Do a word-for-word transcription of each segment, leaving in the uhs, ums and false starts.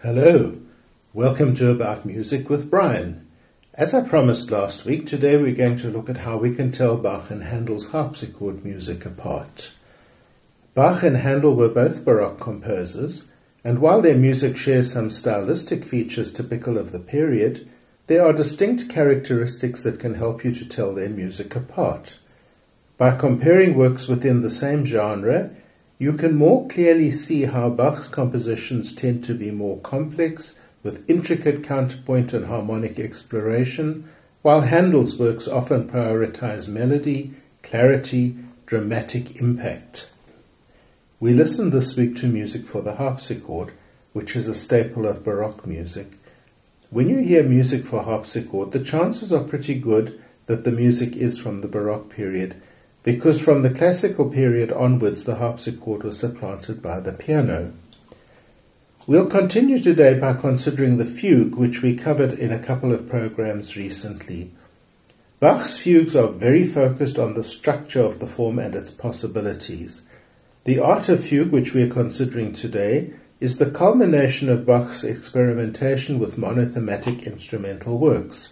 Hello, welcome to About Music with Brian. As I promised last week, today we're going to look at how we can tell Bach and Handel's harpsichord music apart. Bach and Handel were both Baroque composers, and while their music shares some stylistic features typical of the period, there are distinct characteristics that can help you to tell their music apart. By comparing works within the same genre, you can more clearly see how Bach's compositions tend to be more complex, with intricate counterpoint and harmonic exploration, while Handel's works often prioritize melody, clarity, dramatic impact. We listened this week to music for the harpsichord, which is a staple of Baroque music. When you hear music for harpsichord, the chances are pretty good that the music is from the Baroque period, because from the classical period onwards the harpsichord was supplanted by the piano. We'll continue today by considering the fugue, which we covered in a couple of programs recently. Bach's fugues are very focused on the structure of the form and its possibilities. The art of fugue, which we are considering today, is the culmination of Bach's experimentation with monothematic instrumental works.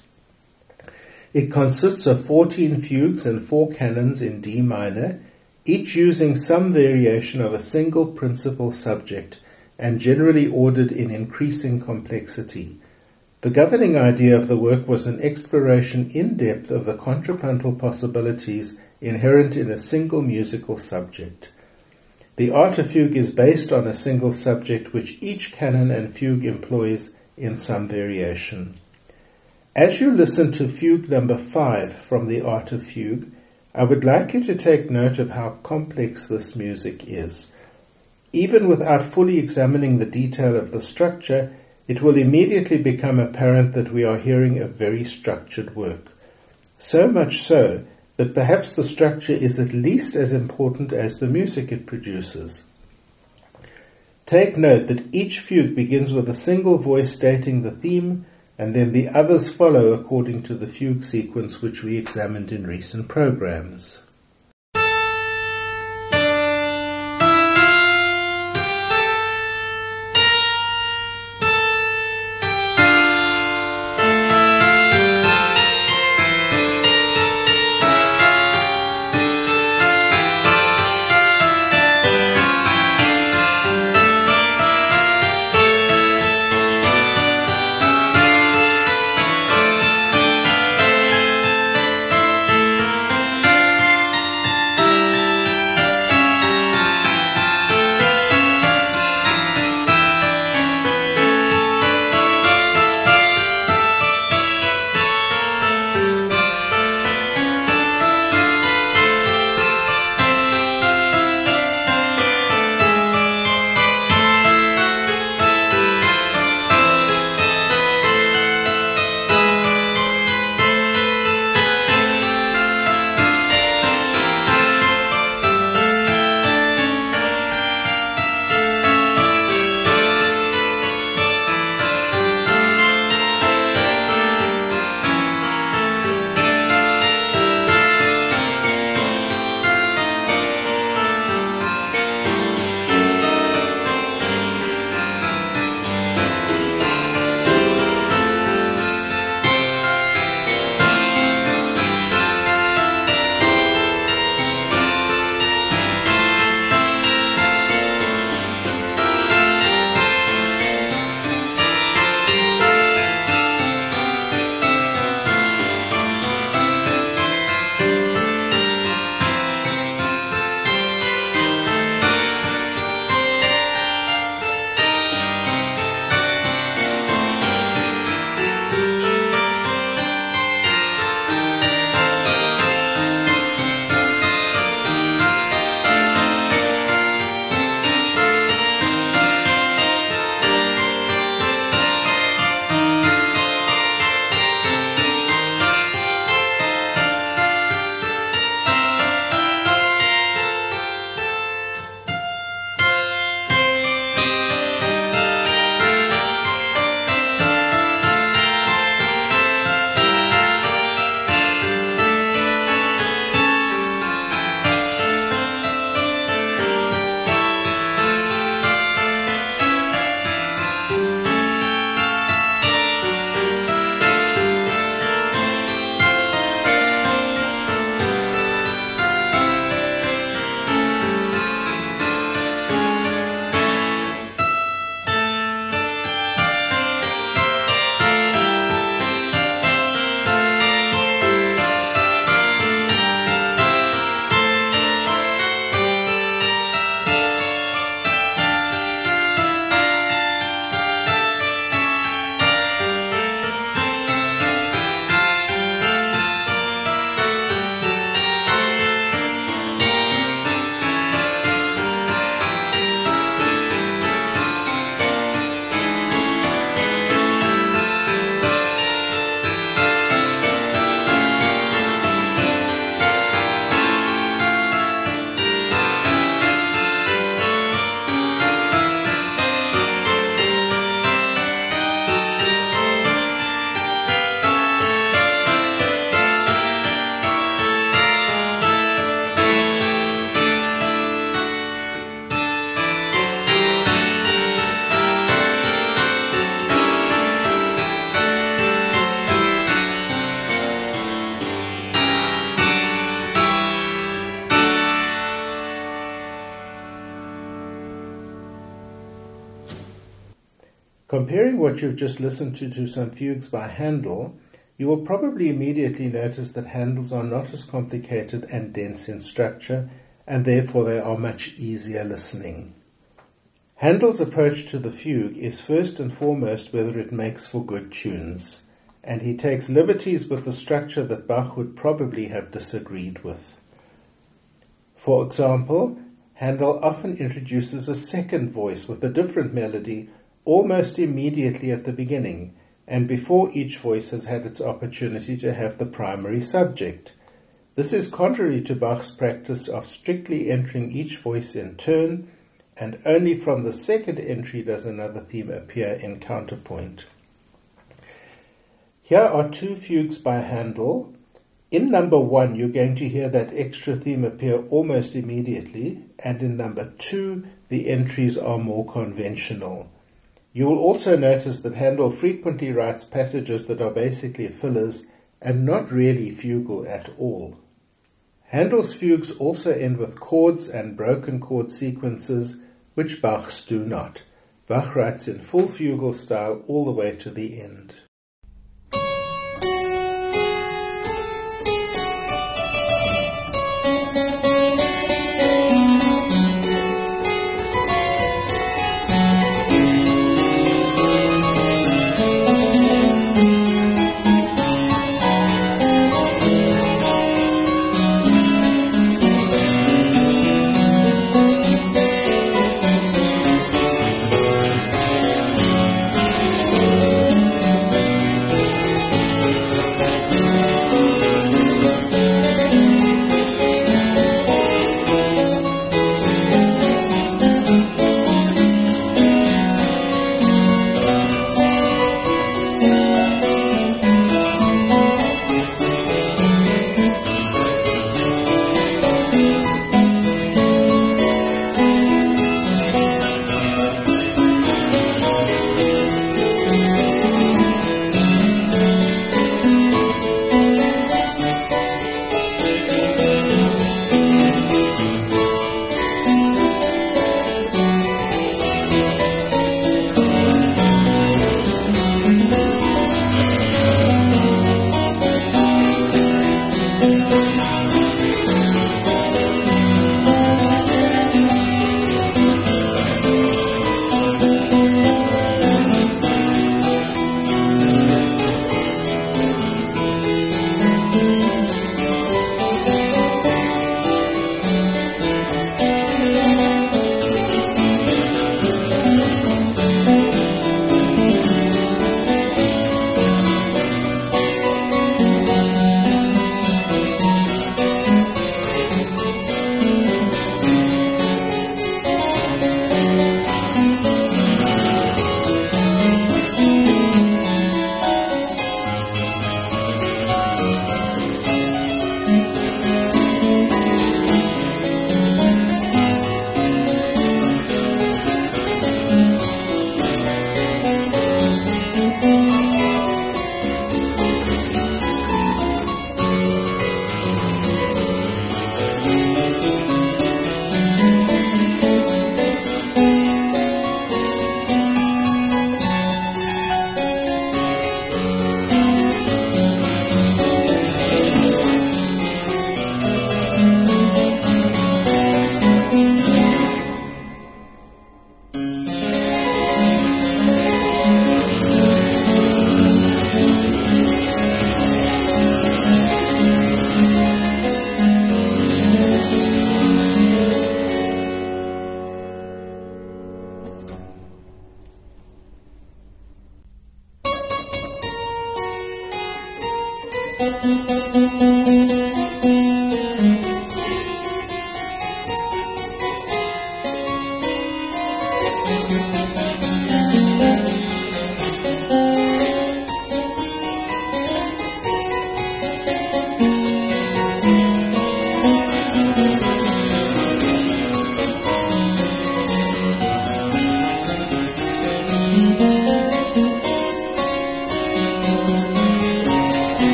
It consists of fourteen fugues and four canons in D minor, each using some variation of a single principal subject and generally ordered in increasing complexity. The governing idea of the work was an exploration in depth of the contrapuntal possibilities inherent in a single musical subject. The art of fugue is based on a single subject which each canon and fugue employs in some variation. As you listen to fugue number five from the Art of Fugue, I would like you to take note of how complex this music is. Even without fully examining the detail of the structure, it will immediately become apparent that we are hearing a very structured work. So much so that perhaps the structure is at least as important as the music it produces. Take note that each fugue begins with a single voice stating the theme, and then the others follow according to the fugue sequence which we examined in recent programs. Comparing what you've just listened to to some fugues by Handel, you will probably immediately notice that Handel's are not as complicated and dense in structure, and therefore they are much easier listening. Handel's approach to the fugue is first and foremost whether it makes for good tunes, and he takes liberties with the structure that Bach would probably have disagreed with. For example, Handel often introduces a second voice with a different melody almost immediately at the beginning, and before each voice has had its opportunity to have the primary subject. This is contrary to Bach's practice of strictly entering each voice in turn, and only from the second entry does another theme appear in counterpoint. Here are two fugues by Handel. In number one, you're going to hear that extra theme appear almost immediately, and in number two, the entries are more conventional. You will also notice that Handel frequently writes passages that are basically fillers and not really fugal at all. Handel's fugues also end with chords and broken chord sequences, which Bach's do not. Bach writes in full fugal style all the way to the end.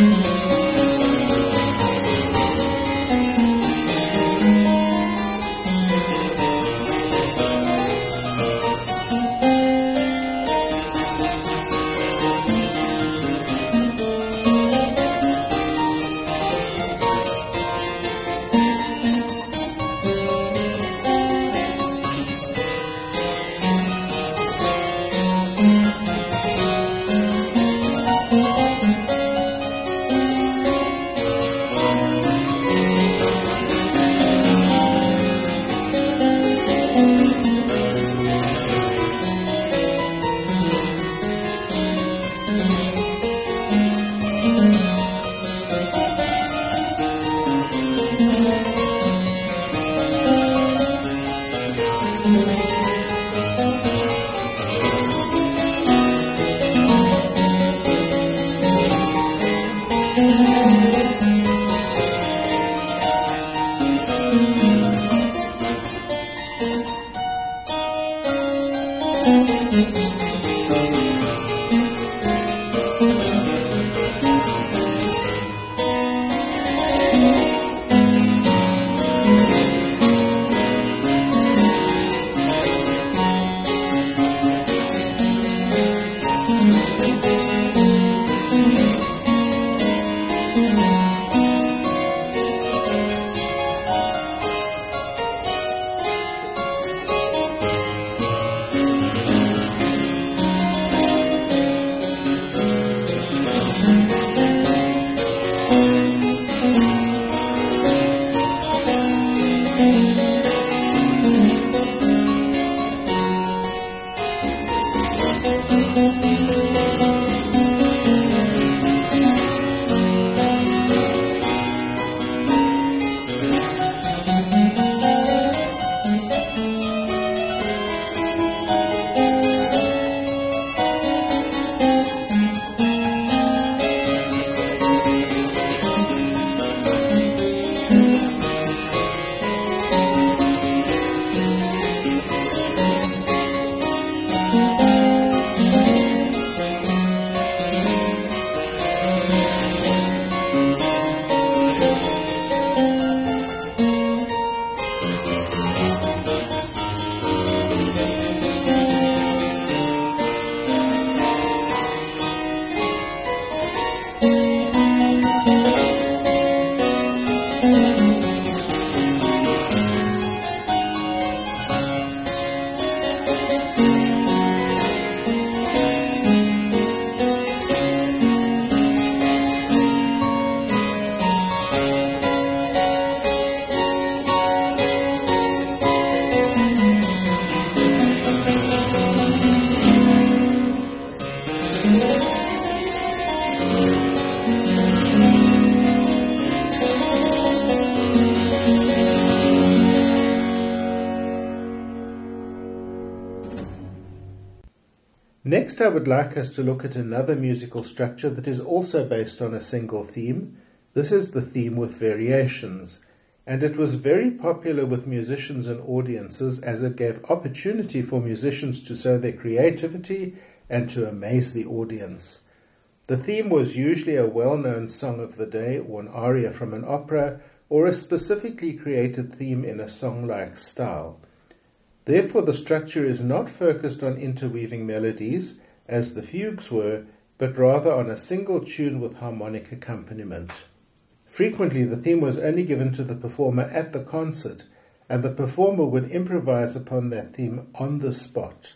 Next, I would like us to look at another musical structure that is also based on a single theme. This is the theme with variations, and it was very popular with musicians and audiences as it gave opportunity for musicians to show their creativity and to amaze the audience. The theme was usually a well-known song of the day or an aria from an opera or a specifically created theme in a song-like style. Therefore, the structure is not focused on interweaving melodies, as the fugues were, but rather on a single tune with harmonic accompaniment. Frequently, the theme was only given to the performer at the concert, and the performer would improvise upon that theme on the spot.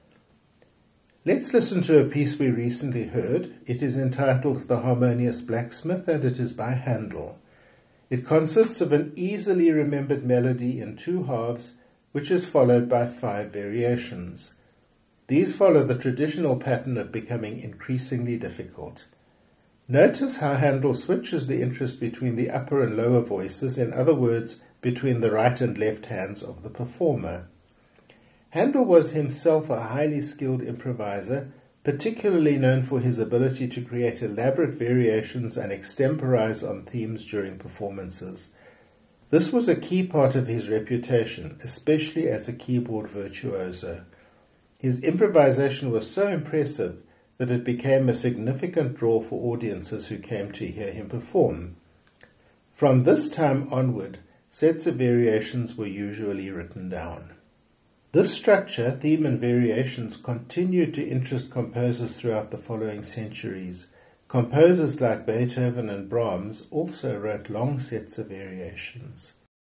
Let's listen to a piece we recently heard. It is entitled The Harmonious Blacksmith, and it is by Handel. It consists of an easily remembered melody in two halves, which is followed by five variations. These follow the traditional pattern of becoming increasingly difficult. Notice how Handel switches the interest between the upper and lower voices, in other words, between the right and left hands of the performer. Handel was himself a highly skilled improviser, particularly known for his ability to create elaborate variations and extemporize on themes during performances. This was a key part of his reputation, especially as a keyboard virtuoso. His improvisation was so impressive that it became a significant draw for audiences who came to hear him perform. From this time onward, sets of variations were usually written down. This structure, theme and variations continued to interest composers throughout the following centuries. Composers like Beethoven and Brahms also wrote long sets of variations.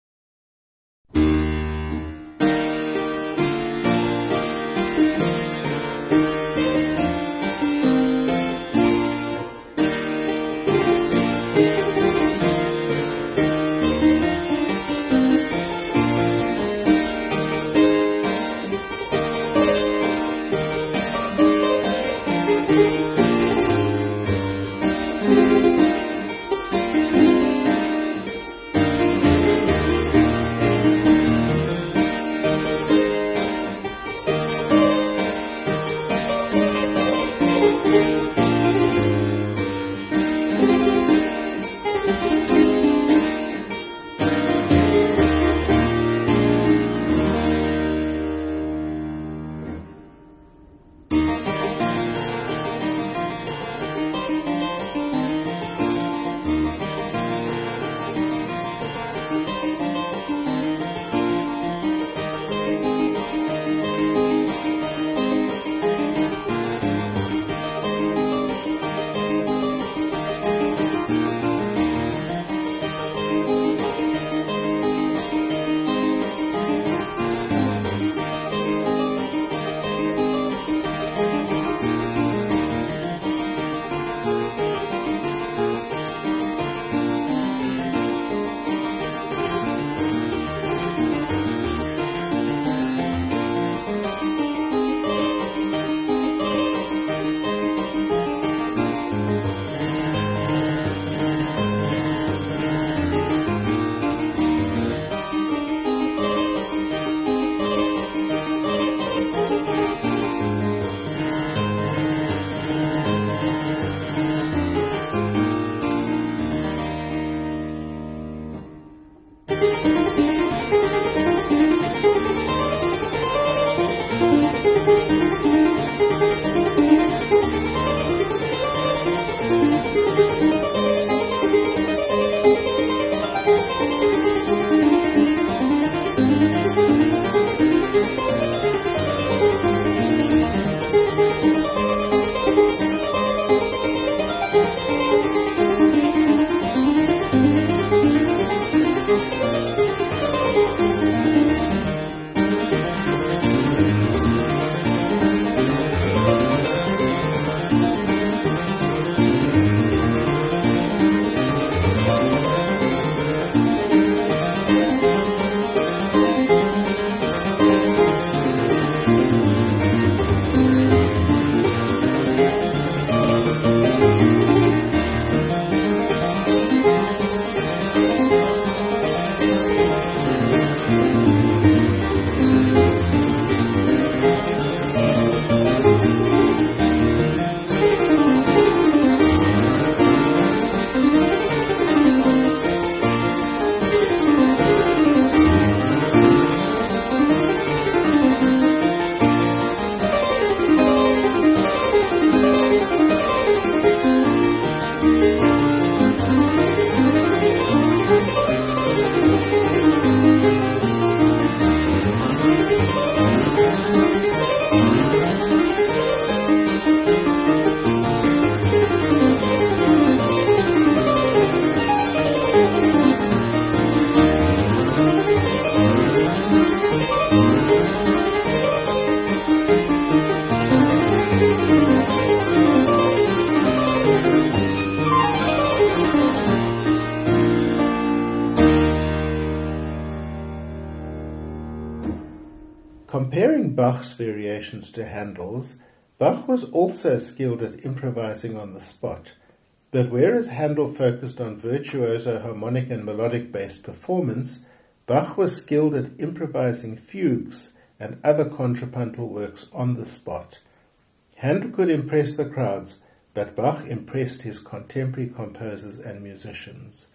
Comparing Bach's variations to Handel's, Bach was also skilled at improvising on the spot, but whereas Handel focused on virtuoso harmonic and melodic-based performance, Bach was skilled at improvising fugues and other contrapuntal works on the spot. Handel could impress the crowds, but Bach impressed his contemporary composers and musicians.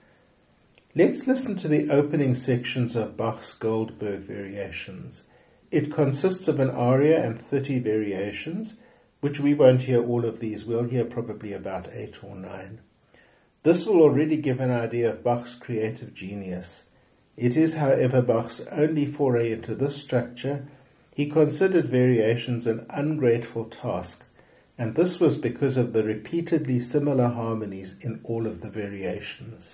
Let's listen to the opening sections of Bach's Goldberg variations. It consists of an aria and thirty variations, which we won't hear all of these. We'll hear probably about eight or nine. This will already give an idea of Bach's creative genius. It is, however, Bach's only foray into this structure. He considered variations an ungrateful task, and this was because of the repeatedly similar harmonies in all of the variations.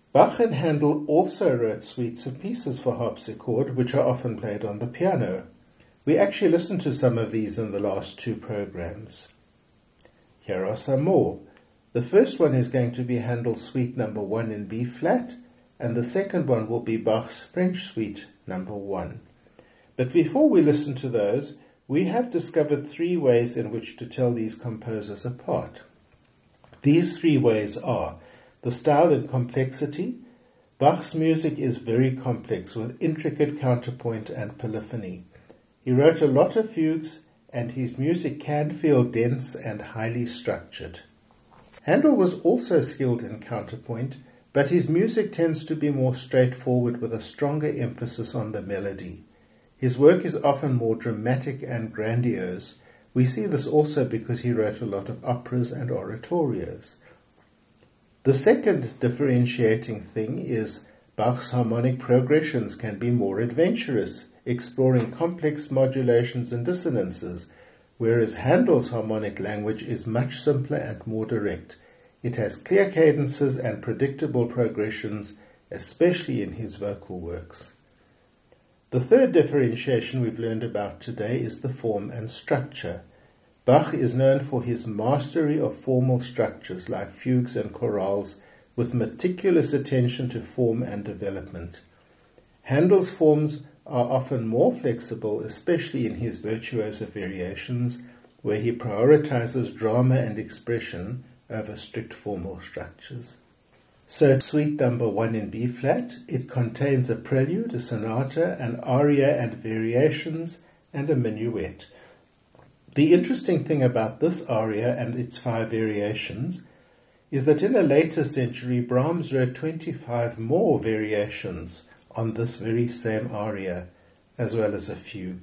Bach and Handel also wrote suites of pieces for harpsichord, which are often played on the piano. We actually listened to some of these in the last two programs. Here are some more. The first one is going to be Handel's Suite number one in B flat, and the second one will be Bach's French Suite number one. But before we listen to those, we have discovered three ways in which to tell these composers apart. These three ways are the style and complexity. Bach's music is very complex with intricate counterpoint and polyphony. He wrote a lot of fugues, and his music can feel dense and highly structured. Handel was also skilled in counterpoint, but his music tends to be more straightforward with a stronger emphasis on the melody. His work is often more dramatic and grandiose. We see this also because he wrote a lot of operas and oratorios. The second differentiating thing is Bach's harmonic progressions can be more adventurous, exploring complex modulations and dissonances, whereas Handel's harmonic language is much simpler and more direct. It has clear cadences and predictable progressions, especially in his vocal works. The third differentiation we've learned about today is the form and structure. Bach is known for his mastery of formal structures like fugues and chorales, with meticulous attention to form and development. Handel's forms are often more flexible, especially in his virtuoso variations, where he prioritizes drama and expression over strict formal structures. So, Suite number one in B flat, it contains a prelude, a sonata, an aria and variations, and a minuet. The interesting thing about this aria and its five variations is that in a later century, Brahms wrote twenty-five more variations on this very same aria, as well as a fugue.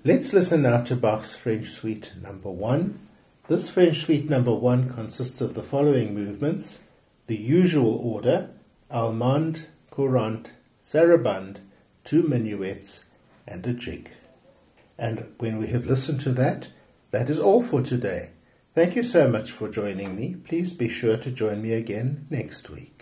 Let's listen now to Bach's French Suite number one. This French Suite number one consists of the following movements: the usual order, allemande, courante, sarabande, two minuets, and a jig. And when we have listened to that, that is all for today. Thank you so much for joining me. Please be sure to join me again next week.